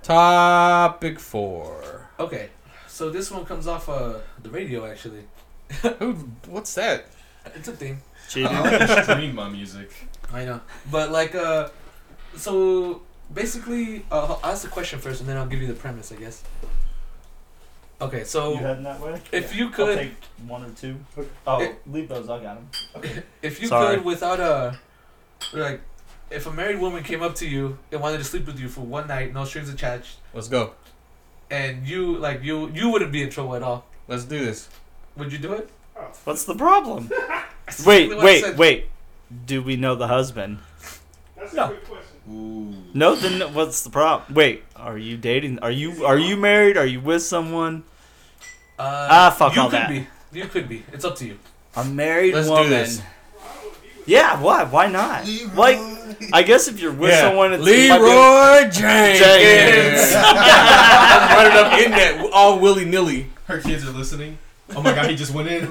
Topic 4. Okay, so this one comes off the radio actually. What's that? It's a thing. Cheating. I like to stream my music. I know, but like so basically, I'll ask the question first, and then I'll give you the premise, I guess. Okay, so You heading that way? if you I'll could, take one or two. Okay. Oh, leave those. I got them. if you Sorry. could, without like, if a married woman came up to you and wanted to sleep with you for one night, no strings attached, Let's go. and you wouldn't be in trouble at all, Let's do this. would you do it? What's the problem? That's wait, exactly what I said. wait. Do we know the husband? That's No. a good question. Ooh. No, then what's the problem? Wait, are you dating? Are you married? Are you with someone? Fuck you all could that. be. You could be. It's up to you. A married Let's do woman. this. Yeah, why? Why not? Like, I guess if you're with someone, it's Leroy Jenkins. Jenkins. Running up in that all willy nilly. Her kids are listening. Oh my god, he just went in.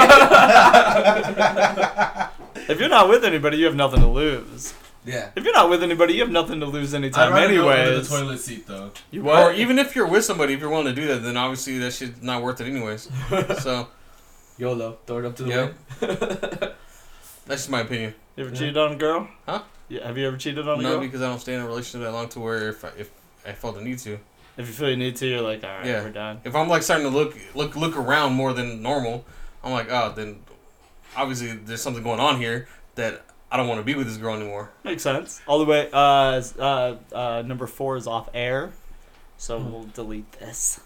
If you're not with anybody, you have nothing to lose. Yeah. If you're not with anybody, you have nothing to lose I'd anytime rather go under anyways. the toilet seat though. You Or what? even if you're with somebody, if you're willing to do that, then obviously that shit's not worth it anyways. So, YOLO. Throw it up to the Yep. wind. that's just my opinion. You ever cheated on a girl? Huh? Yeah. Have you ever cheated on a No, girl? because I don't stay in a relationship that long to where if I felt the need to. If you feel you need to, you're like, all right, Yeah. we're done. If I'm like starting to look around more than normal, I'm like, oh, then obviously there's something going on here that I don't want to be with this girl anymore. Makes sense. All the way. Number 4 is off air, so we'll delete this.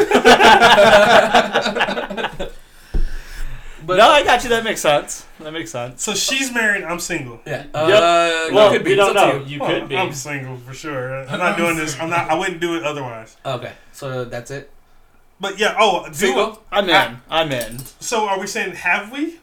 But No, I got you. That makes sense. That makes sense. So she's married. I'm single. yeah. Well, you could be. we don't It's up to know. you. You Well, could be. I'm single for sure. I'm not doing this. I wouldn't do it otherwise. Okay, so that's it. But yeah. Oh, Single? I'm in. I'm in. So are we saying have we?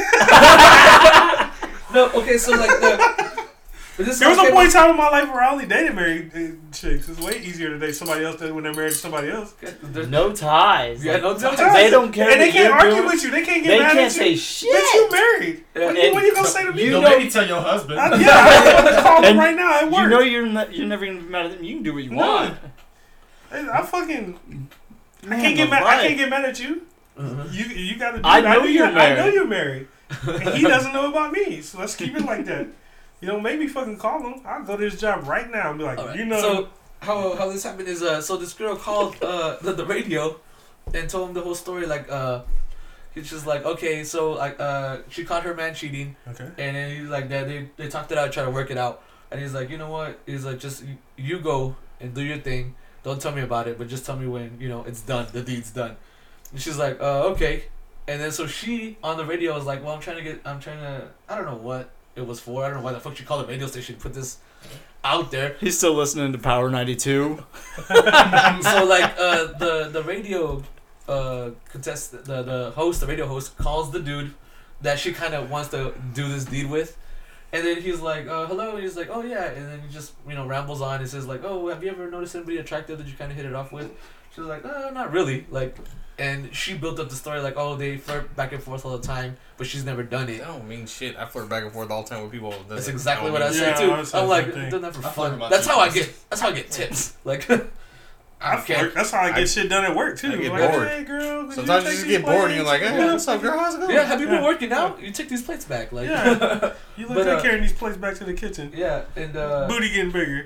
No. Okay, so like this There was a okay, point in time in my life where I only dated married chicks. It's way easier to date somebody else than when they're married to somebody else. There's No ties. Yeah, no ties. They don't care. And they what can't you're argue doing. with you. They can't get They mad can't at say you. shit. Bitch, you married. Yeah, What and you gonna say to me? you Don't know- maybe tell your husband. Yeah, I'm gonna call him And right now at work. You know you're never gonna be mad at them. You can do what you want. I fucking. I Man, can't get mad. I right. can't get mad at you. Uh-huh. You got to. I know you're I know married. you're married. And he doesn't know about me, so let's keep it like that. You know, maybe fucking call him. I'll go to his job right now and be like, All right. you know. So how this happened is so this girl called the radio and told him the whole story. Like he's just like, okay, so like she caught her man cheating, Okay. and then he's like they talked it out, try to work it out, and he's like, you know what? He's like, just you go and do your thing. Don't tell me about it, but just tell me when it's done. The deed's done. And she's like, okay. And then so she on the radio was like, well, I'm trying to I don't know what it was for. I don't know why the fuck she called the radio station to put this out there. He's still listening to Power 92. So like the radio contest the host, the radio host calls the dude that she kind of wants to do this deed with, and then he's like, hello, and he's like, oh yeah, and then he just rambles on and says like, oh, have you ever noticed anybody attractive that you kind of hit it off with? She was like, not really, like. And she built up the story like, oh, they flirt back and forth all the time, but she's never done it. That don't mean shit. I flirt back and forth all the time with people. That's exactly what I I mean. said Yeah, I too. said I'm the like, same thing. doing that for I flirt fun. with my That's how I cheekbones. get tips. Like, I flirt. That's how I get shit done at work too. I get like, bored. hey girl, could Sometimes you take just these get bored and you're plates? like, hey, what's up, girl? How's it going? yeah, have you been Yeah. working out? You take these plates back, like. Yeah. You look But, like carrying these plates back to the kitchen. Yeah, and Booty getting bigger.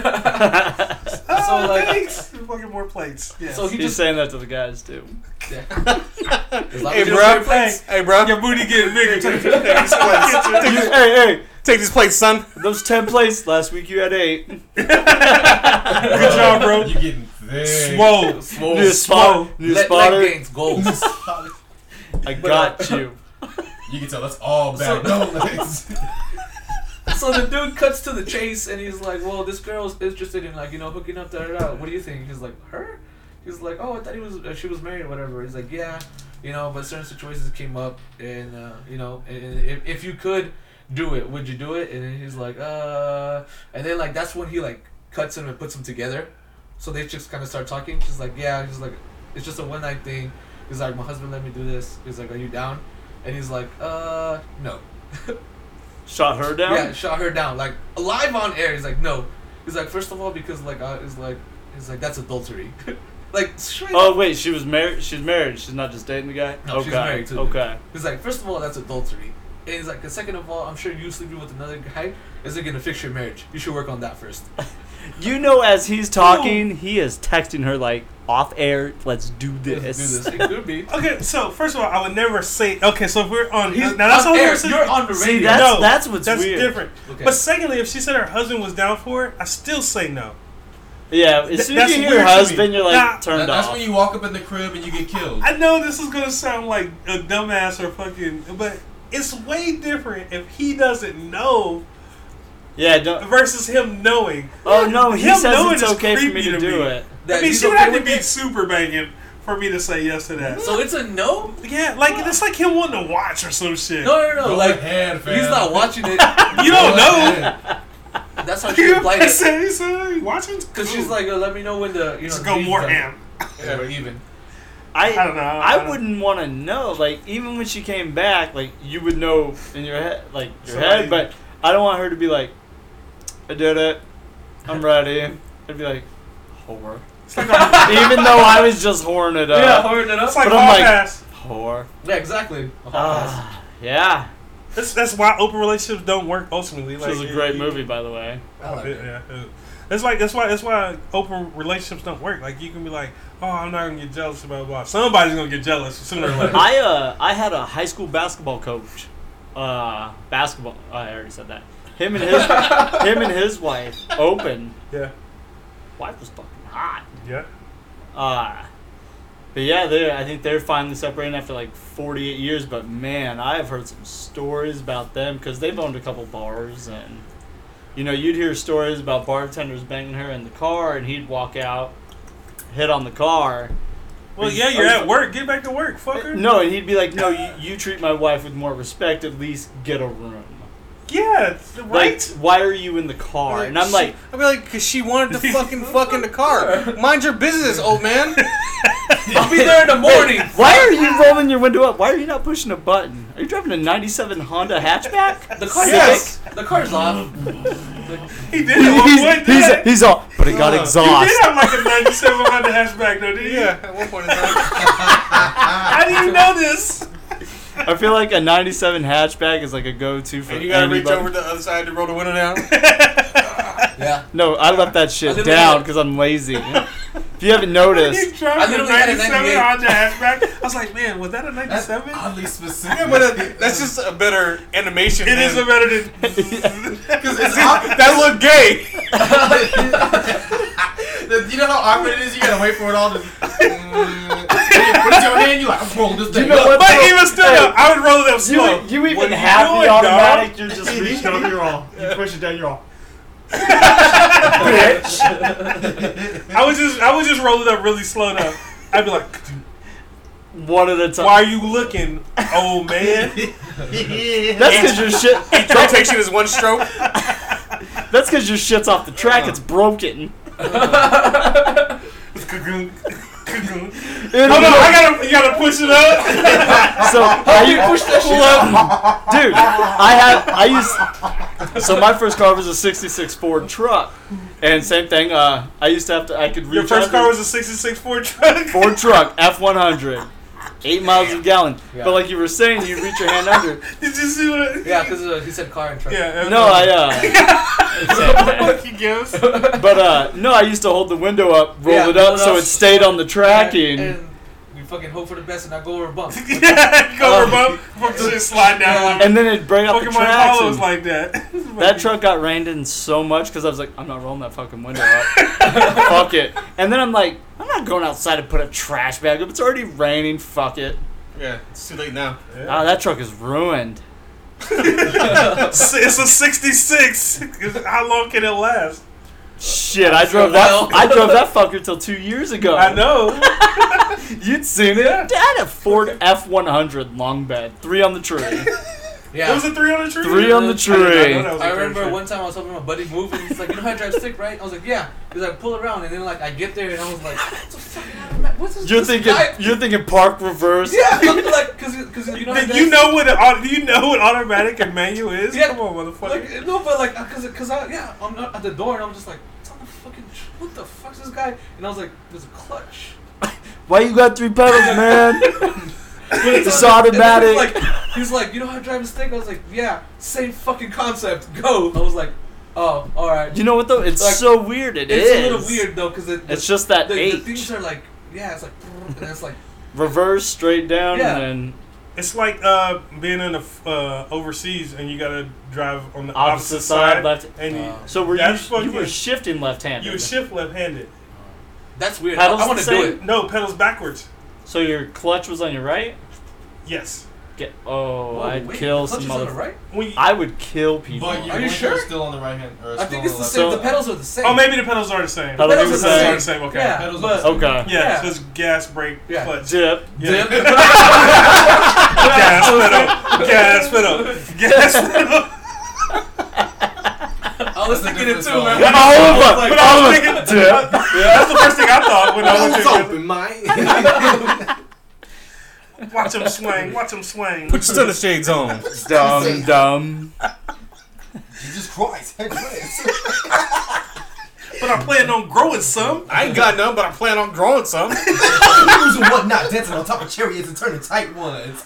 So, like- thanks. Fucking more plates. Yes. so he He's just. saying that to the guys too. Yeah. As long Hey, as you bro. don't carry plates. Hey, bro. your booty getting bigger. Take these plates. Hey, Take these plates, son. those 10 plates last week you had 8. Good job, bro. You getting thick. Swole. Swole. New spot, new Leg spotter. gains, goals. I got you. You can tell that's all back. No legs. So the dude cuts to the chase, and he's like, "Well, this girl's interested in hooking up, da da da. What do you think?" He's like, "Her?" He's like, "Oh, I thought she was married, or whatever." He's like, "Yeah, but certain situations came up, and and if you could do it, would you do it?" And then he's like, and then like that's when he like cuts him and puts them together. So they just kind of start talking. She's like, "Yeah," he's like, "It's just a one night thing." He's like, "My husband let me do this." He's like, "Are you down?" And he's like, "No." Shot her down? Yeah, shot her down, like live on air. He's like, no, He's like, first of all, because like he's like that's adultery. Like straight Oh up. wait, she was married. She's married. She's not just dating the guy. No, okay. she's married to the Okay. He's like, first of all, that's adultery. And he's like, and second of all, I'm sure you sleeping with another guy isn't gonna fix your marriage. You should work on that first. You know, as he's talking, he is texting her like off air. Let's do this. Let's do this. It could be. Okay, so first of all, I would never say. Okay, so if we're on, He's now that's on all air. I'm saying. You're on the See, radio. that's what's That's weird. different. Okay. But secondly, if she said her husband was down for it, I still say no. Yeah, as soon as That's you hear weird to me. husband, you're like Nah, turned That's off. when you walk up in the crib and you get killed. I know this is gonna sound like a dumbass or fucking, but it's way different if he doesn't know Yeah, don't. versus him knowing. Oh no, he Him says knowing it's is okay for me creepy to to do me. it. That I mean, he's she would okay have to with be it? super banging for me to say yes to that. So it's a no. Yeah, like it's like him wanting to watch or some shit. No. Go Like ahead, fam. he's not watching it. You don't Go know. ahead. That's how she You applied it. said he watching? Because she's like, let me know when the Just go more ham. Yeah, we're even. I don't know. I wouldn't want to know. Like even when she came back, like you would know in your head, like your Somebody- head. But I don't want her to be like, I did it. I'm ready. I'd be like, whore. It's like a, Even though I was just whoring it Yeah, up. hurrying it up. it's like But a I'm hall like- pass. Whore. Yeah, exactly. A hot pass. Yeah. That's why open relationships don't work ultimately. Which Like, was a great movie, by the way. I like it. Yeah. That's why open relationships don't work. Like you can be like, oh, I'm not gonna get jealous about blah. Somebody's gonna get jealous sooner or later. I had a high school basketball coach. Basketball. Oh, I already said that. Him and his wife open. Yeah. Wife was fucking hot. Yeah. But yeah, I think they're finally separating after like 48 years. But man, I've heard some stories about them because they've owned a couple bars, and you know, you'd hear stories about bartenders banging her in the car, and he'd walk out, hit on the car. Well, yeah, you're at work. Get back to work, fucker. No, and he'd be like, "No, you treat my wife with more respect. At least get a room." Yeah, right. Like, why are you in the car? And I'm like, I'd be like, because she wanted to fucking fuck in the car. Mind your business, old man. I'll be there in the morning. why are you rolling your window up? Why are you not pushing a button? Are you driving a '97 Honda hatchback? The car's Yes. the car's off. He did at one point. didn't he? He's all, but it got You exhaust. did have like a 97 Honda hatchback, though, didn't you? Yeah, at one point in time. I didn't even know this. I feel like a '97 hatchback is like a go-to for And you gotta reach anybody. over to the other side to roll the window down. Yeah. No, I left that shit literally down had- because I'm lazy. If you haven't He noticed, driving I a literally had a 97 98. Honda hatchback. I was like, man, was that a That's 97? oddly specific. Yeah, but that's just a better animation. It is a better than. Because it's That look gay. You know how awkward it is? You gotta wait for it all to. Put your hand, you like, I'm rolling this thing. You know what? But even still, I would roll it up slow. you What even are you have doing, the dog? automatic. You're just reaching over. You're all. You push it down. You're all. I would just roll it up really slow though. I'd be like, One at a time. why are you looking, old man? That's because your shit. Each rotation is one stroke. That's because your shit's off the track. It's broken. Hold on, you gotta push it up. So how you push that shit up, dude? So my first car was a '66 Ford truck, and same thing. I used to have to. I could reach. Your first under- car was a '66 Ford truck. Ford truck F100, 8 miles a gallon. Yeah. But like you were saying, you reach your hand under. Did you see what? Yeah, because he said car and truck. Yeah. No, He gives. But no, I used to hold the window up, roll Yeah, it up, roll it so up. it stayed on the tracking. And we fucking hope for the best and not go over a bump. Yeah, go over bump. Fuck the shit slide down. And then it'd break up the Pokemon tracks. Apollo's and like that. that truck got rained in so much because I was like, I'm not rolling that fucking window up. Fuck it. And then I'm like, I'm not going outside to put a trash bag up. It's already raining. Fuck it. Yeah, it's too late now. Ah, that truck is ruined. It's a '66. How long can it last? Shit, I drove that fucker till 2 years ago. I know. You'd seen it. Dad had a Ford F100 long bed, 3 on the tree. Yeah. There was a 3 on the tree? 3 on the I did not know tree. that was a I third remember tree. one time I was helping my buddy move, and he's like, "You know how to drive stick, right?" I was like, "Yeah." He's like, "Pull around," and then like I get there, and I was like, "What's the fucking automatic? What's this?" You're this thinking guy? you're thinking park reverse. Yeah, I'm like, cause you know. Do you know what automatic and manual is? Yeah. Come on, motherfucker. Like, no, but like, I'm not at the door, and I'm just like, it's on the fucking. What the fuck's this guy? And I was like, there's a clutch. Why you got 3 pedals, man? It's automatic. He's like, you know how to drive a stick? I was like, yeah, same fucking concept. Go. I was like, oh, all right. You know what though? It's Like, so weird. It's a little weird though, cause It's just that the H. things are like, yeah, it's like, and it's like, Reverse, straight down, Yeah. and It's like being in the overseas and you gotta drive on the opposite opposite side, left. and you, So were That's you were fucking- shifting left-handed. you shift left-handed. that's weird. Pedals I want to the do same? it. No, pedals backwards. So your clutch was on your right? Yes. Whoa, I'd wait, kill the clutch some is on the mother. right? When you, I would kill people. But your Are you blinker sure? is still on the right hand. Or I think it's the left same. hand. The pedals are the same. oh, maybe the pedals are the same. Pedals pedals are are the the same. Are the same. Okay. Yeah, Pedals but are the same. Okay. Yeah. Yeah. So it's gas, brake, Yeah. clutch. Dip. Yeah. Dip. Gas pedal. Gas pedal. Gas pedal. I was thinking it too, man. Yeah, all of them. But All I of was them. thinking, Dip. that's the first thing I thought when I went It's to open, mate. watch him swing. Watch him swing. Put your stunner shades on. Dumb. Jesus Christ. Hey, Chris. But I'm planning on growing some. I ain't got none, but I plan on growing some. Losing whatnot, dancing on top of chariots and turning tight ones.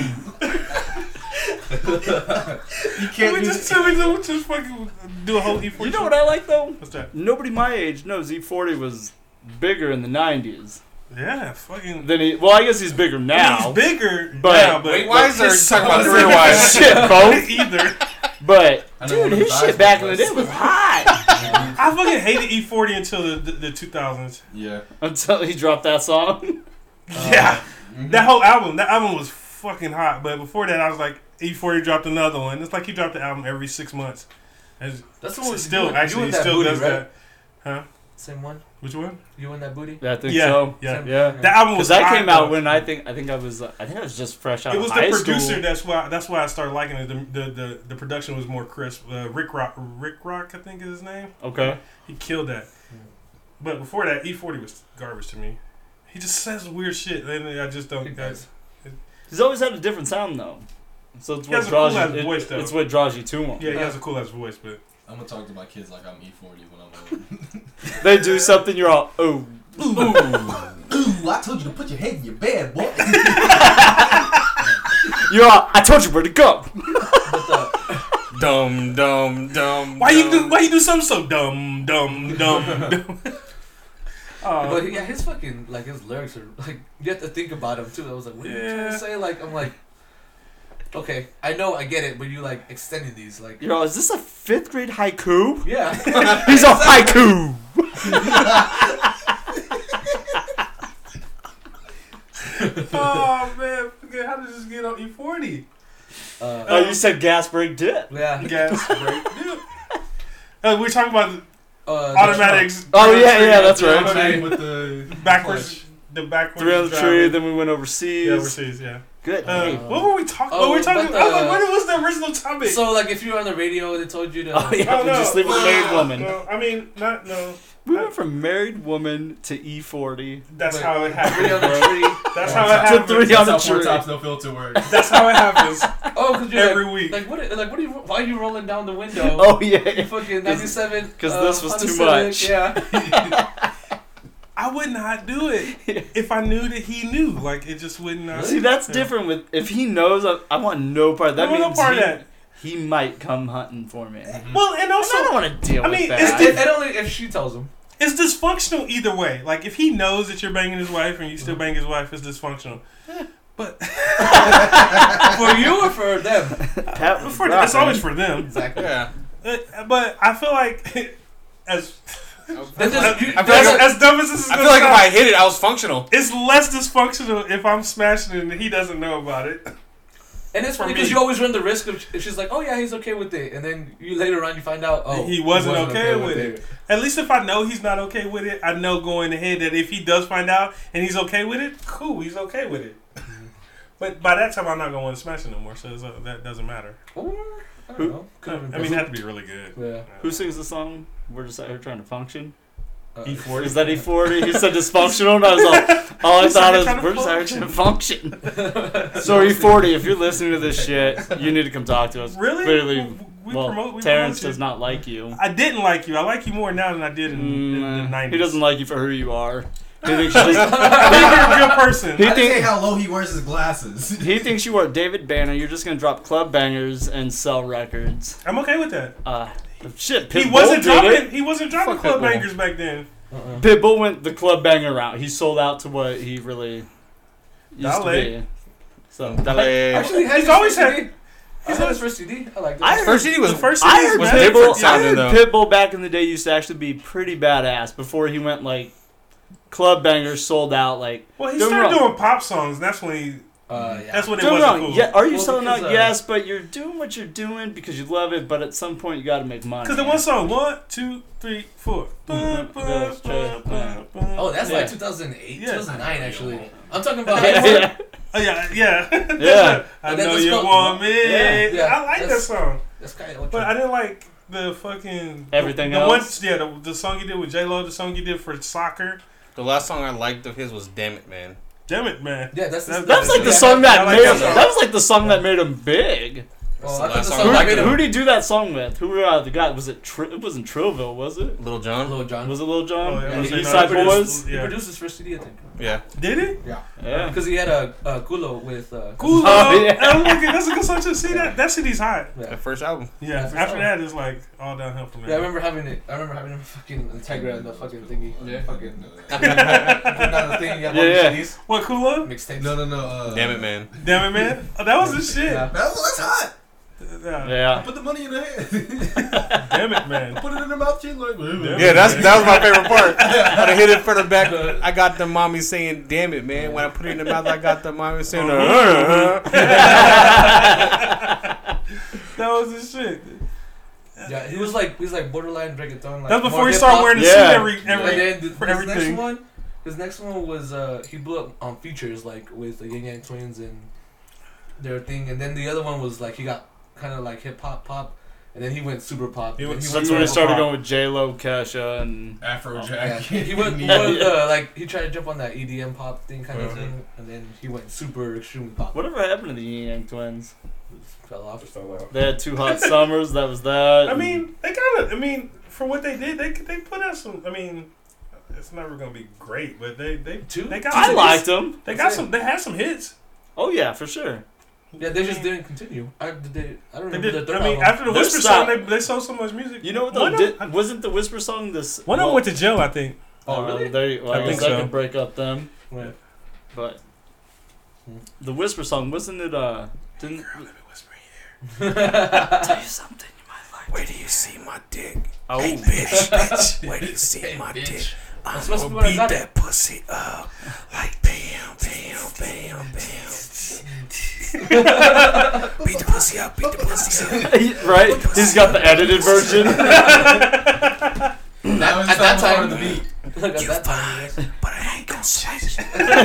You can't We use just fucking do a whole E40. You know what I like though? What's that? Nobody my age knows E40 was bigger in the 90s. Yeah, fucking. Then well, I guess he's bigger now. He's bigger But- now, but Wait, why is there his talking about son- career wise? Shit, both. Either. But I know dude, one of his his shit eyes back in the was- day was hot I fucking hated E40 until the 2000s. Yeah. until he dropped that song. Yeah, that whole album was fucking hot. But before that, I was like, E40 dropped another one. It's like he dropped the album every 6 months. And That's the one. still, you and actually, he that still booty, does right? that. Huh? Same one. Which one? You and that booty. Yeah, I think Yeah, so. yeah. Yeah. That album was Because that hot, came out though. when I think I was just fresh out It of was high the producer. school. That's why I started liking it. The production was more crisp. Rick Rock, I think is his name. Okay. He killed that. But before that, E40 was garbage to me. He just says weird shit, and I just don't. He does. He's always had a different sound though. So it's He what has a draws cool-ass you. voice, though. It's what draws you to him. Yeah, he has a cool ass voice, but I'm gonna talk to my kids like I'm E40 when I'm old. They do something, you're all Ooh, I told you to put your head in your bed, boy. You're all, I told you where to go. Dumb. why you do something so dumb? But yeah, his fucking like his lyrics are like you have to think about him too. I was like, what are you trying Yeah. to say? Like I'm like, okay, I know, I get it, but you like extending these like. You're all, is this a 5th grade haiku? Yeah. He's a haiku. Oh man, how did this get on E40? Oh, you said gas brake dip. Yeah. Gas brake. We're talking about automatics. Oh yeah, that's right. Okay, with the Backwards. The backwards. 3 on the driving. tree, then we went overseas. Yeah, overseas. Yeah. Good. What were we talking? Oh, what were we talking? but I was like, what was the original topic? So like if you were on the radio, they told you to. Oh yeah, Oh, we no. just leave with married woman. No, I mean, not no. We went from married woman to E40. That's Wait, how it 3 on happens, the bro. tree. That's how it To happens. 3 on That's the how Four tree. Tops No Filter works. That's how it happens Oh, because you're every like, week. like what? Like what are you? Why are you rolling down the window? Oh You yeah. fucking 97. 'Cause this was Honda too Civic, much. Yeah. I would not do it if I knew that he knew. Like it just would not. See, that's Yeah. different. With if he knows, I want no part. Of that I want no means part of that. he might come hunting for me. Well, and And also I don't want to deal I with mean, that. it's And only if she tells him. it's dysfunctional either way. Like if he knows that you're banging his wife and you still bang his wife, it's dysfunctional. But For you or for them? it's always for them. Exactly. Yeah. But I feel like as Then just, you, I feel like as dumb as this is I gonna feel like if sound, I hit it, I was functional. it's less dysfunctional if I'm smashing it and he doesn't know about it. and it's funny for because me. you always run the risk of if she's like, oh yeah, he's okay with it, and then you later on you find out, oh, He wasn't okay with it. At least if I know he's not okay with it, I know going ahead that if he does find out and he's okay with it, cool, he's okay with it. But by that time, I'm not gonna want to smash it no more, so that doesn't matter. Or I don't know. I mean, it had to be really good. Yeah. Who sings the song? We're just out here trying to function. E40. Is that E40? He said dysfunctional, and I was like, all I He said thought they're is trying to we're just out here trying to function. So E40, if you're listening to this shit, you need to come talk to us. Really? Clearly, We well, promote Terrence you. does not like you. I didn't like you. I like you more now than I did in the 90s. He doesn't like you for who you are. He thinks you just, I think you're a good person. He I think- think how low he wears his glasses. he thinks you are David Banner. You're just gonna drop club bangers and sell records. I'm okay with that. Shit, He Pitbull wasn't did it. dropping. He wasn't dropping Fuck club Pitbull. bangers back then. Pitbull went the club banger route. He sold out to what he really used to Dale. be. So Actually, He's always had. I had his first CD. I like I that. His first CD was The first I CD heard was different Pitbull. I sounding, heard though. Pitbull back in the day used to actually be pretty badass before he went like club bangers sold out. Like Well, he don't get me started wrong. doing pop songs. That's when he. Yeah. That's when it Don't get me wasn't wrong. cool. Yeah, are you Well, selling out? because, Yes, but you're doing what you're doing because you love it. But at some point, you got to make money. Because the one song, 1, 2, 3, 4. Oh, that's Yeah. like 2008, Yeah. 2009 actually. I'm talking about. yeah. Oh yeah, yeah. Yeah. I And then know this you song- want me. Yeah. I like that That's- song, That's kind of. but I didn't like the fucking Everything the else? One, yeah, the song you did with J Lo, the song you did for soccer. The last song I liked of his was "Damn It, Man." Damn it, man. Yeah, that's That That was like the yeah, song that I like made that him. song. That was like the song that made him big. Well, That's I the thought last the song song I that liked made him. Who him. did he do that song with? Who was the guy? It wasn't Trillville, was it? Little John. Lil Jon. Was it Lil Jon? Oh, yeah, and I the say East no, Side he produced- Boys? He Yeah. produced his first CD, I think. Yeah. Did he? Yeah. Because he had a Kulo with. Cool. Oh, yeah. That's a good song to see that CD's hot. Yeah. That first album. Yeah. Yeah, for After sure. that, it's like all downhill from there. Yeah, I remember having it. I remember having a fucking Integra and the fucking thingy. Yeah. Fucking. Put down the thing. You have all Yeah, the yeah. CDs. What Kula? Mixtapes. No. Damn It, Man. Damn it, man. Oh, that was the shit. Yeah. That's hot. Yeah. Yeah. Put the money in the hand. Damn it, man. Put it in the mouth chin like. Yeah, that was my favorite part. When I hit it from the back, I got the mommy saying "Damn it, man." When I put it in the mouth, I got the mommy saying That was the shit. Yeah, he was like borderline reggaeton. Like That's before more he started hip-hop. wearing the Yeah. suit every And then for his next everything. one, was he blew up on features like with the Yin Yang Twins and their thing, and then the other one was like he got kind of like hip hop pop, and then he went super pop. He Then went he That's went when it super started pop. going with J Lo, Kesha, and Afrojack. Yeah, he went like he tried to jump on that EDM pop thing kind of thing, and then he went super extreme pop. whatever happened to the Yin Yang Twins? Fell off. They had 2 Hot Summers. That was that. I mean, they kind of. I mean, for what they did, they put out some. I mean, it's never gonna be great, but they got. I some liked hits. them. They got some. They had some hits. Oh yeah, for sure. Yeah, they just didn't continue. I don't They remember did. the third I mean, album. after the They're Whisper stop- song, they sold so much music. You know what? One Though, of them- wasn't the Whisper song this? One of them went to jail, I think. Oh, really? Well, I I think guess so. I could break up them. Right. But the Whisper song wasn't it? Didn't Girl, let me whisper in tell you something you might like. Where do you see my dick? Oh, Hey, bitch. Where do you see my bitch. dick? I'm That's supposed to be gonna what I beat got. that pussy up like bam, bam, bam, bam. Beat the pussy up, beat the pussy up. right? He's got the edited version. At that time, the beat. Look at You that time. fine, but I ain't gonna switch.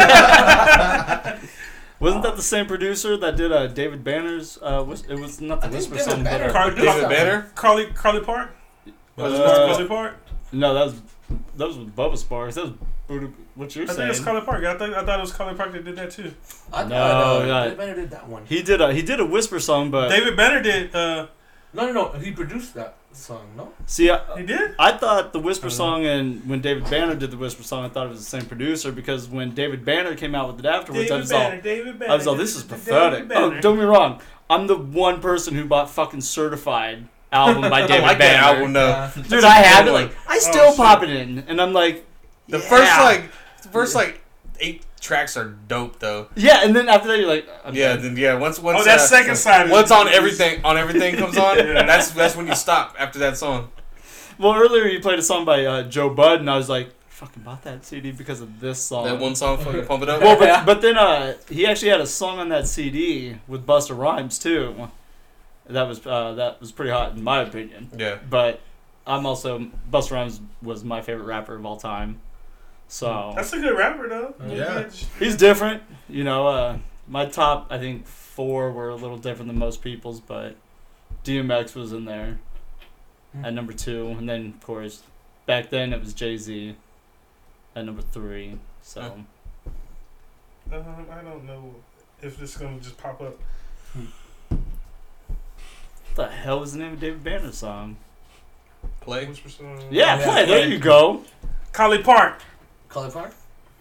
Wasn't that the same producer that did David Banner's? It was not the I think Whisper David song, Banner but Cardi- produced David that Banner? one. Carly Park. Uh, Park. no, that was with Bubba Sparks. That was what you're I think saying. it's Carly Park. I thought it was Carly Park that did that too. I No, thought yeah. David Banner did that one. He did a Whisper song, but David Banner did. No. He produced that song. No. see, He did. I thought the Whisper song and when David Banner did the Whisper song, I thought it was the same producer because when David Banner came out with it afterwards, David Banner. I was all, this is pathetic. Oh, don't get me wrong. I'm the one person who bought fucking Certified album by I David like Banner. that album though. Yeah. Dude, I had it. one. Like, I still shit. pop it in, and I'm like, The yeah. first 8 tracks are dope though. Yeah, and then after that, you're like, I'm Yeah, done. then once Oh, that second side. once on everything comes on, Yeah. that's when you stop after that song. Well, earlier you played a song by Joe Bud, and I was like, fucking bought that CD because of this song. That one song, fucking Pump It Up. Well, but then he actually had a song on that CD with Busta Rhymes too. That was pretty hot in my opinion. Yeah. But I'm also Busta Rhymes was my favorite rapper of all time. So That's a good rapper though. Yeah. he's different, you know. My top, I think 4 were a little different than most people's, but DMX was in there at number 2, and then of course back then it was Jay-Z at number 3. So I don't know if this is gonna just pop up. what the hell was the name of David Banner's song? Play. Whisper song. Yeah, Yeah, Play. There Play. you go. Collie Park. Color Park?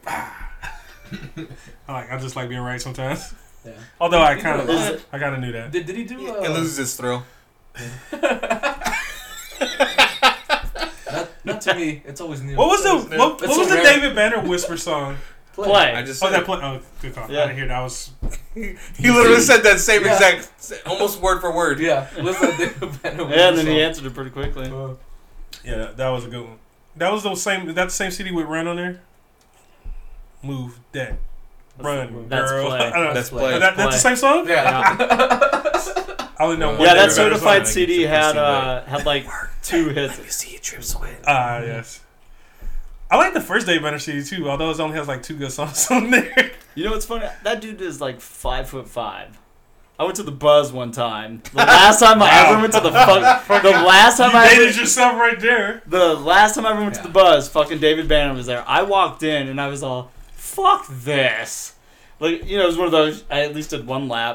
I just like being right sometimes. Yeah. Although I Is kind it- of knew that. Did he do It loses its thrill. not to me. It's always new. What was the what That's was so the rare. David Banner whisper song? Play. I just Oh, said that it. play. Oh, good call. Yeah. I didn't hear that. I was. He literally said that same Yeah. exact, almost word for word. Yeah. What's that David Banner? Yeah, and then he song? answered it pretty quickly. Yeah, that was a good one. That was the same. Is that the same CD with Run on there? Move that. Run, That's girl. Play. I don't know. That's Play. play. That's the same song? Yeah. I only know one. Yeah, that David Banner certified song. CD had Like, had like 2 hits. see it trips away. Yes. I like the first David Banner CD too, although it only has like 2 good songs on there. You know what's funny? That dude is like 5'5". I went to the Buzz one time. The last time I ever went to the last time You I dated ever, yourself right there. the last time I ever went to the Buzz, fucking David Banner was there. I walked in and I was all, fuck this. Like, you know, it was one of those. I at least did 1 lap.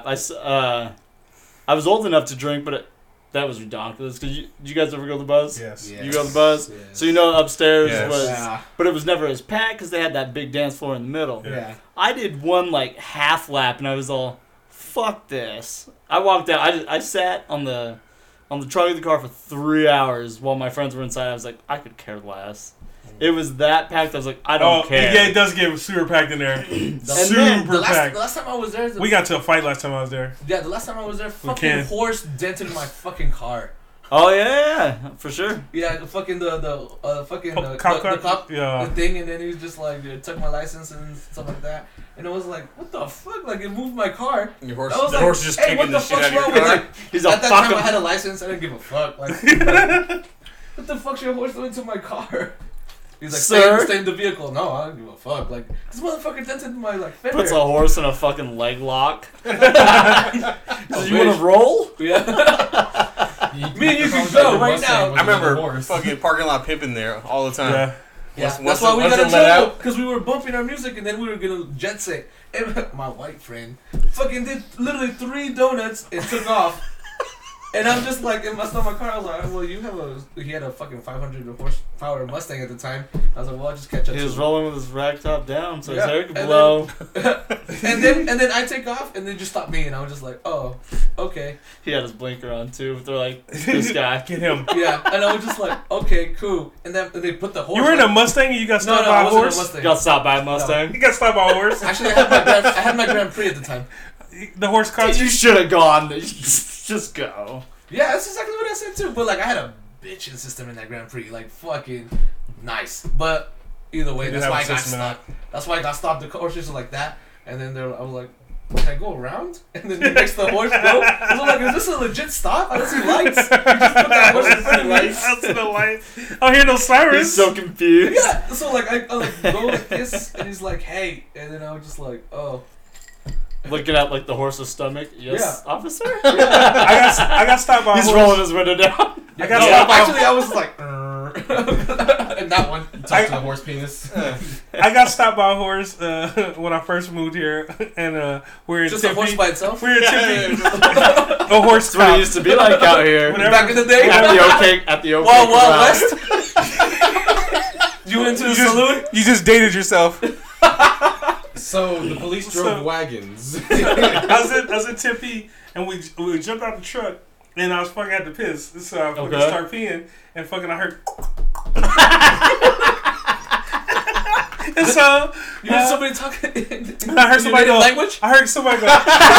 I was old enough to drink, but that was ridiculous. Cause did you guys ever go to the Buzz? Yes. You go to the Buzz, Yes. so you know upstairs Yes. was, Yeah. but it was never as packed because they had that big dance floor in the middle. Yeah. I did 1 like half lap and I was all, fuck this. I walked out. I sat on the trunk of the car for 3 hours while my friends were inside. I was like, I could care less. It was that packed. I was like, I don't care. Yeah, it does get super packed in there. then super The packed. last time I was there, We got to a fight last time I was there. the last time I was there, fucking Ken. horse dented my fucking car. Oh yeah, for sure. Yeah, the fucking the fucking Oh, cop car? the cop Yeah. the thing, and then he was just like took my license and stuff like that, and it was like, what the fuck? Like it moved my car. Your horse, I was the like, horse just hey, what kicking the the shit fuck's out of your wrong with car. like? He's all At that fuck time, I him. had a license. I didn't give a fuck. Like, what the fuck's your horse doing to my car? He's like, Sir? stay in the vehicle. No, I don't give a fuck. Like, this motherfucker dented my like fender. Puts a horse in a fucking leg lock. He says, Oh, you want bitch. to roll? Yeah. Me and you can go right now. I remember fucking parking lot pimping there all the time. Yeah. Yeah, Once- that's once why it- we once got in it let trouble out- because we were bumping our music and then we were gonna jet set. And my white friend fucking did literally 3 donuts and took off. And I'm just like, in my stomach car, I was like, well, he had a fucking 500 horsepower Mustang at the time. I was like, well, I'll just catch up He to was him. rolling with his rag top down, so his Yeah, hair could and blow. and then I take off and they just stop me and I was just like, oh, okay. He had his blinker on too. They're like, this guy. Get him. Yeah, and I was just like, okay, cool. And then they put the horse. You were in a like- Mustang and you got No, stopped no, by I a wasn't in a horse? Mustang. Got stopped by a Mustang. You got stopped by a horse? Actually, I had my Grand Prix at the time. The horse caught Dude, you? you should have gone. Just go. Yeah, that's exactly what I said too. But like, I had a bitchin' system in that Grand Prix, like fucking nice. But either way, You did that's have why a I got system in stopped. That's why I got stopped. The horses were like that, and then I was like, can I go around? And then it makes the horse go. I was like, is this a legit stop? I don't see lights. You just put that horse in front of me. Out to the light. I don't hear no sirens. He's so confused. Yeah. So like, I like go like this, and he's like, hey, and then I was just like, oh. Looking at like the horse's stomach. Yes, Yeah. officer. I got stopped by a He's horse. rolling his window down. I got No, stopped by actually, I was like, and that one. Talk to the horse penis. I got stopped by a horse when I first moved here, and we're in Just a Tempe. horse by itself. We're in Tempe. A horse That's what it cop. used to be like out here. Whatever. Back in the day. At the OK Wild Corral. West. You went into the saloon? You just dated yourself. So the police drove So- wagons. I was in Tempe, and we jumped out the truck, and I was fucking had to piss, so I fucking Okay. start peeing, and fucking I heard. And so You heard somebody talking in I heard somebody your go. native language? I heard somebody go.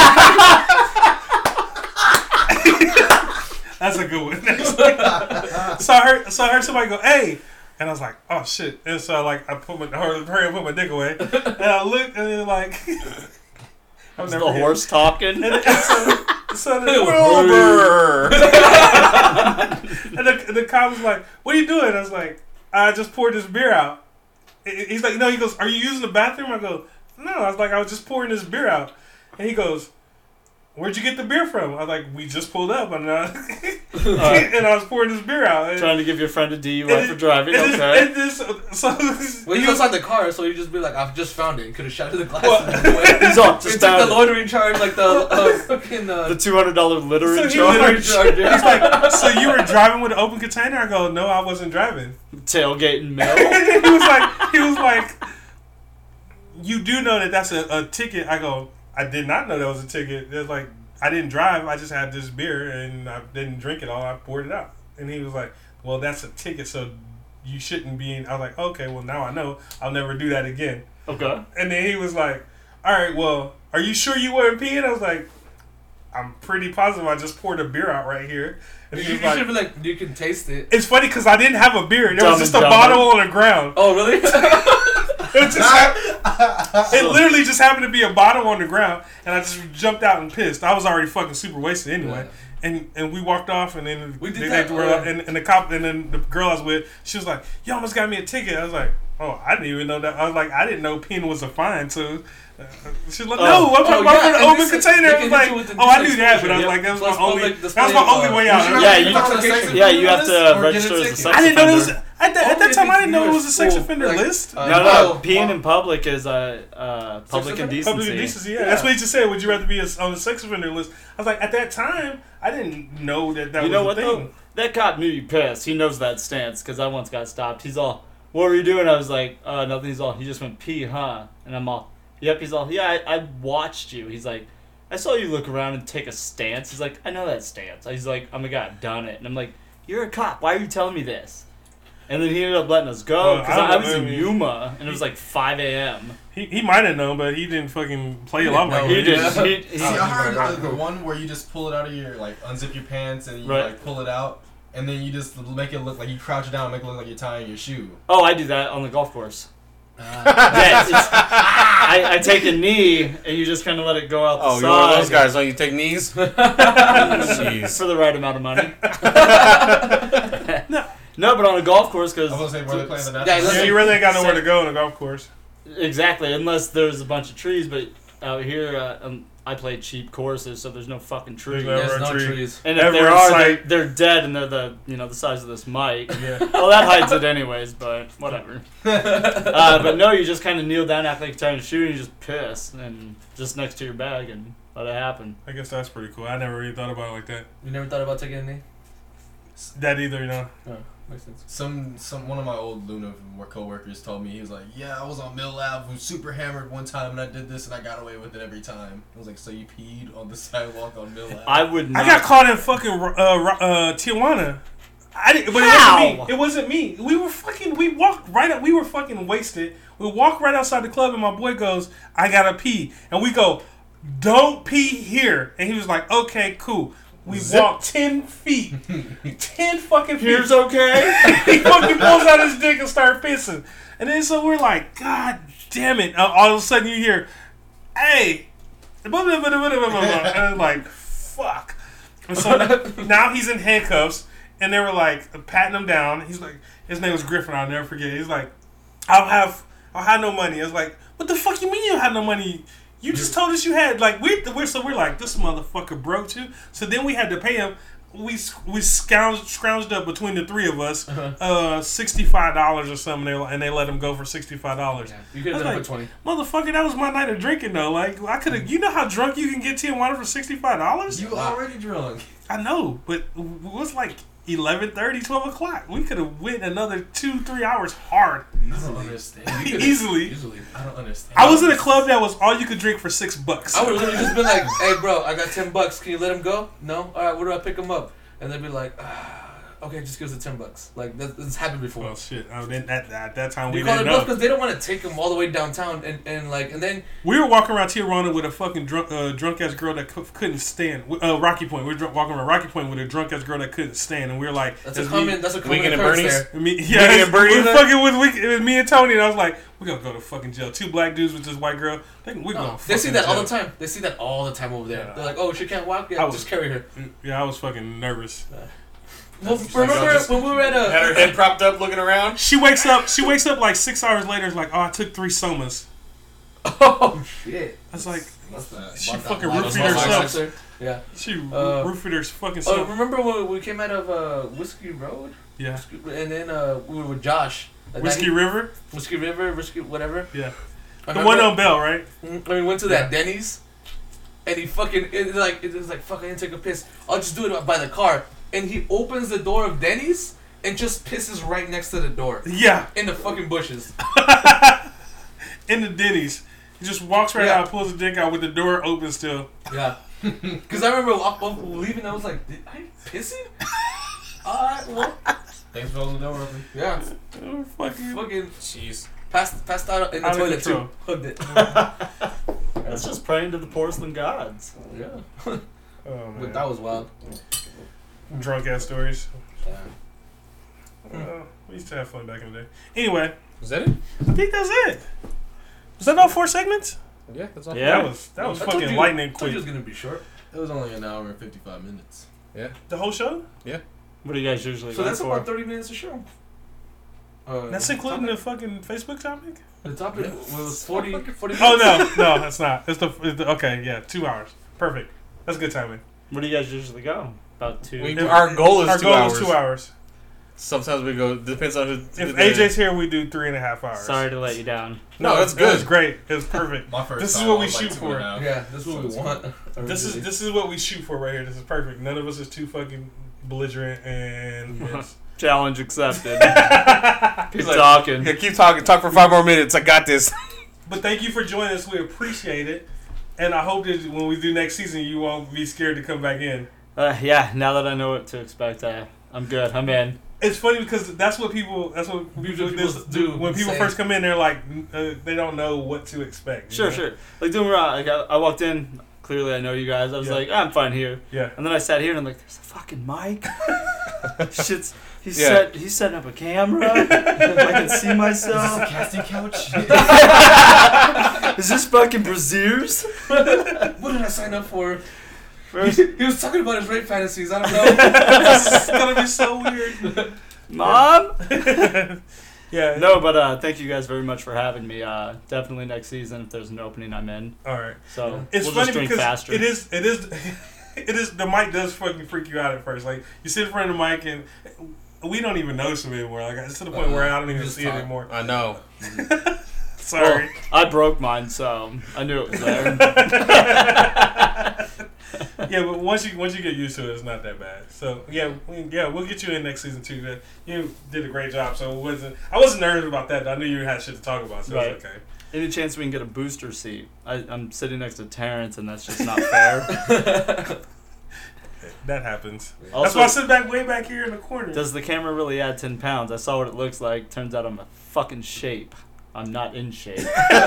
That's a good one. So I heard somebody go, "Hey," and I was like, "Oh shit!" And so I put my dick away, and I looked, and then like, I'll Was never the forget. horse talking? And so the, Wilbur. and the cop was like, "What are you doing?" I was like, "I just poured this beer out." He's like, "No." He goes, "Are you using the bathroom?" I go, "No." I was like, "I was just pouring this beer out." And he goes, "Where'd you get the beer from?" I was like, "We just pulled up, and and I was pouring this beer out." And, Trying to give your friend a DUI for driving. Okay. Well, he was outside the car, so you just be like, "I've just found it." Could have shot to the glass. He's all He just took the found it. loitering charge, like the fucking. The $200 littering So he charge. charge. He's like, "So you were driving with an open container?" I go, "No, I wasn't driving." Tailgating mill. he was like, "You do know that that's a ticket?" I go, "I did not know that was a ticket." It's like, I didn't drive. I just had this beer and I didn't drink it all. I poured it out. And he was like, "Well, that's a ticket, so you shouldn't be in." I was like, "Okay, well now I know. I'll never do that again." Okay. And then he was like, "All right, well, are you sure you weren't peeing?" I was like, "I'm pretty positive. I just poured a beer out right here." And he You was like, should be like, you can taste it. "It's funny because I didn't have a beer. There Dumb was just and a dumber. bottle on the ground." Oh, really? It literally just happened to be a bottle on the ground, and I just jumped out and pissed. I was already fucking super wasted anyway. And we walked off, and then We did they that, were, yeah. and the cop, and then the girl I was with, she was like, "You almost got me a ticket." I was like, "Oh, I didn't even know that." I was like, "I didn't know peeing was a fine." So she's like, "No, I'm talking about for the and open this is- container." they I was can like, hit you with the "Oh, I knew that," but I was Yep. like, "That was Plus my only, public that was display my of, only way out." Yeah, you Yeah, you have to Or register get a as a ticket. sex I didn't know there was offender. at that Only time. I if didn't know it was a sex you're offender like, list. No, peeing in public is public offender? indecency. Public indecency, yeah. That's what he just said. Would you rather be on the sex offender list? I was like, at that time, I didn't know that You know was what a thing. though? That cop knew you pissed. He knows that stance because I once got stopped. He's all, "What were you doing?" I was like, "Nothing." He's all, "He just went pee, huh?" And I'm all, "Yep." He's all, "Yeah, I watched you." He's like, "I saw you look around and take a stance." He's like, "I know that stance." He's like, "I'm a guy, I've done it." And I'm like, "You're a cop. Why are you telling me this?" And then he ended up letting us go because I I don't was know, in I mean- Yuma and it was like 5 a.m. He might have known, but he didn't fucking play along No, like He that. did. He, See, I heard Right. the one where you just pull it out of your, like, unzip your pants and you, Right. like, pull it out. And then you just make it look like you crouch it down, make it look like you're tying your shoe. oh, I do that on the golf course. Yeah, I take a knee and you just kind of let it go out the Oh, side. you're one of those guys. Don't you take knees? Jeez. For the right amount of money. No, but on a golf course, because I was gonna say, where they playing the Yeah, national. Yeah, you really ain't got nowhere to go on a golf course. exactly, unless there's a bunch of trees. But out here, I play cheap courses, so there's no fucking trees. There's There's no Tree. trees. And if Ever there in are, sight. they're dead, and they're the size of this mic. Yeah. Well, that hides it anyways, but whatever. But no, you just kind of kneel down, act like you're trying to shoot, and you just piss, and just next to your bag, and let it happen. I guess that's pretty cool. I never really thought about it like that. You never thought about taking a knee? That either, you know. Oh, makes sense. Some one of my old Luna co-workers told me, he was like, "Yeah, I was on Mill Ave, was super hammered one time, and I did this, and I got away with it every time." I was like, "So you peed on the sidewalk on Mill Ave?" I would not. I got caught in fucking Tijuana. I didn't, but How? it wasn't me. We walked right up. We were fucking wasted. We walked right outside the club, and my boy goes, "I gotta pee," and we go, "Don't pee here." And he was like, "Okay, cool." We walked 10 feet. 10 fucking feet. Here's okay. He fucking pulls out his dick and start pissing. And then so we're like, God damn it. All of a sudden you hear, "Hey." And I'm like, fuck. And so now he's in handcuffs. And they were like patting him down. He's like, his name was Griffin. I'll never forget. He's like, I'll have no money. I was like, what the fuck you mean you have no money? You just told us you had, like, we're like, this motherfucker broke too. So then we had to pay him. We scrounged up between the three of us $65 or something, and they let him go for $65. Yeah. You could have I done it was for 20. Motherfucker, that was my night of drinking though. Like, I could have. You know how drunk you can get Tijuana for $65? You already drunk. I know, but it was like 11:30, 12 o'clock. We could have went another 2-3 hours hard I don't understand. easily. Easily. I don't understand. I was in a club that was all you could drink for $6. I would literally just be like, "Hey, bro, I got $10. Can you let him go? No. All right. Where do I pick him up?" And they'd be like, "Okay, just give us the $10." Like that's happened before. Well, shit. I mean, at that time You we call it didn't bluff know. because they don't want to take him all the way downtown and then We were walking around Tijuana with a fucking drunk ass girl that couldn't stand. Rocky Point. We were walking around Rocky Point with a drunk ass girl that couldn't stand, and we were like, that's a common Weekend at occurrence Bernie's? there. Me, Weekend yeah, at Bernie's? we were fucking it was me and Tony, and I was like, we're gonna go to fucking jail. 2 black dudes with this white girl. We're No, going. they see that all the time. They see that all the time over there. Yeah. They're like, "Oh, she can't walk. I Yeah, was- just carry her." Yeah, I was fucking nervous. Well, remember when we were at Had her a head propped up, looking around. She wakes up like 6 hours later. It's like, oh, I took 3 somas. Oh shit! It's like What's that? she About that fucking light roofied on my herself. Yeah. She Uh, roofied her fucking Oh, self. remember when we came out of Whiskey Road? Yeah. And then we were with Josh. That night Whiskey River. Whiskey River, Whiskey whatever. Yeah. I The remember- one on Bell, right? And we went to that Denny's, and he fucking it was like fuck, I didn't take a piss. I'll just do it by the car. And he opens the door of Denny's and just pisses right next to the door Yeah. in the fucking bushes. In the Denny's. He just walks right Yeah. out, pulls the dick out with the door open still. Yeah, because I remember leaving. I was like, did I pissing? Alright, well, Thanks for holding the door open. yeah, Oh, fucking. fucking Jeez. passed out in the Out of toilet control. too. Hugged it. That's just praying to the porcelain gods. Yeah, Oh, man. but that was wild. Drunk ass stories. Yeah. We used to have fun back in the day. Anyway, Was that it? I think that's it. Was that all 4 segments? Yeah, that's all. Yeah. That was I told fucking you- lightning I told quick. you it was gonna be short. It was only an hour and 55 minutes. The whole show? What do you guys usually So go that's for? about 30 minutes a show. That's including the fucking Facebook topic? the topic was 40 minutes. Oh, no, that's not. It's the okay, yeah, 2 hours. Perfect. That's good timing. What do you guys usually go? About 2. Our goal is Our 2 goal hours. is 2 hours. Sometimes we go. Depends on who. If AJ's here, we do 3.5 hours. Sorry to let you down. No, that's It was good. great. It was perfect. My first This is time, what I we was like shoot 2.5. Yeah, this is what we So want. This is what we shoot for right here. This is perfect. None of us is too fucking belligerent and yes. Challenge accepted. He's Keep like, talking. Yeah, keep talking. Talk for 5 more minutes. I got this. But thank you for joining us. We appreciate it. And I hope that when we do next season, you won't be scared to come back in. Yeah, now that I know what to expect, I'm good. I'm in. It's funny because that's what people Usually people do. when people Same. first come in. They're like they don't know what to expect. you Sure, know? sure. Like, don't get me wrong. Like, I walked in. Clearly, I know you guys. I was Yeah. like, I'm fine here. Yeah. And then I sat here and I'm like, there's a fucking mic. Shit's. He's Yeah. he's setting up a camera. I can see Is this a myself. casting couch? Is this fucking Braziers? What did I sign up for? First, He was talking about his rape fantasies. I don't know. It's gonna be so weird. Mom. Yeah. No, but thank you guys very much for having me. Definitely next season, if there's an opening, I'm in. All right. So It's we'll funny just drink because faster. it is the mic does fucking freak you out at first. Like you sit in front of the mic and we don't even notice it anymore. Like it's to the point where I don't even Just see it talk. anymore. I know. Sorry. Well, I broke mine, so I knew it was there. Yeah, but once you get used to it, it's not that bad. So we'll get you in next season too. You did a great job. So I wasn't nervous about that. I knew you had shit to talk about, so Right. it's okay. Any chance we can get a booster seat? I'm sitting next to Terrence, and that's just not fair. That happens. That's Also, why I sit way back here in the corner. does the camera really add 10 pounds? I saw what it looks like. Turns out I'm a fucking shape. I'm not in shape.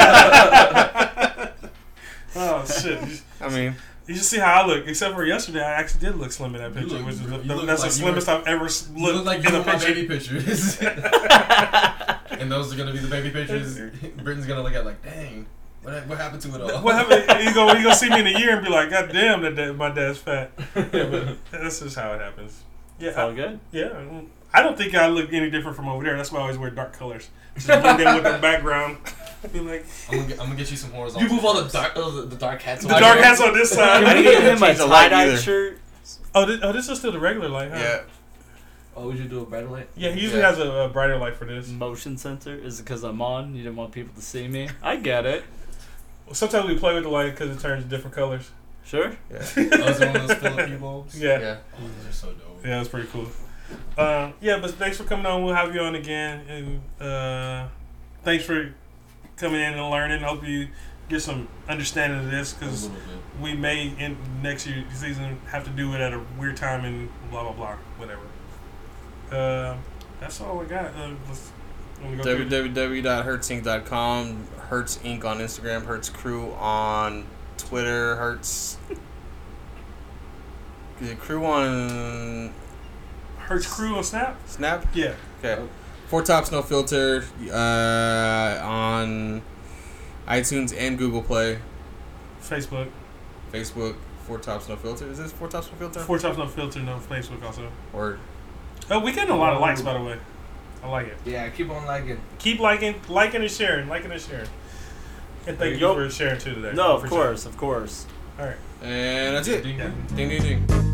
Oh shit! I mean, You should see how I look. Except for yesterday, I actually did look slim in that You picture, look- which is you the, look that's like the you slimmest I've ever You look looked like in you a in my picture. baby pictures. And those are gonna be the baby pictures. Britain's gonna look at like, dang, what happened to it all? What happened? You gonna see me in a year and be like, God damn, my dad's fat. Yeah, but that's just how it happens. It's all Yeah, good. I don't think I look any different from over there. That's why I always wear dark colors. Just blend in with the background. Be like I'm gonna get you some horizontal. You move all the pictures. dark hats. the dark hats on this Can side. we get him a change the light tie-dye either. shirt? This is still the regular light, huh? yeah. Oh, would you do a brighter light? Yeah, he usually Yeah. has a brighter light for this. Motion sensor? Is it because I'm on? You didn't want people to see me? I get it. Sometimes we play with the light because it turns different colors. Sure. Those are one of those Philippine bulbs. Yeah. Yeah. Oh, those are so dope. Yeah, that's pretty cool. But thanks for coming on. We'll have you on again. And thanks for coming in and learning. Hope you get some understanding of this A because little bit. we may in next year season have to do it at a weird time and blah blah blah whatever. That's all we got. Let me go through- www.hertzinc.com. Hertz Inc. on Instagram. Hertz Crew on Twitter. Hertz. Is it Crew on Hertz Crew on Snap. Snap? Yeah. Okay. Four Tops No Filter on iTunes and Google Play. Facebook. Facebook. Four Tops No Filter. Is this Four Tops No Filter? Four Tops No Filter. No Facebook also. Or Oh, we getting a lot of likes by the way. I like it. Yeah, keep on liking. Keep liking and sharing, And thank you Yo. for sharing too today. No, of For sure. course, of course. All right. And that's it. Ding, Yeah. ding. Ding, ding, ding.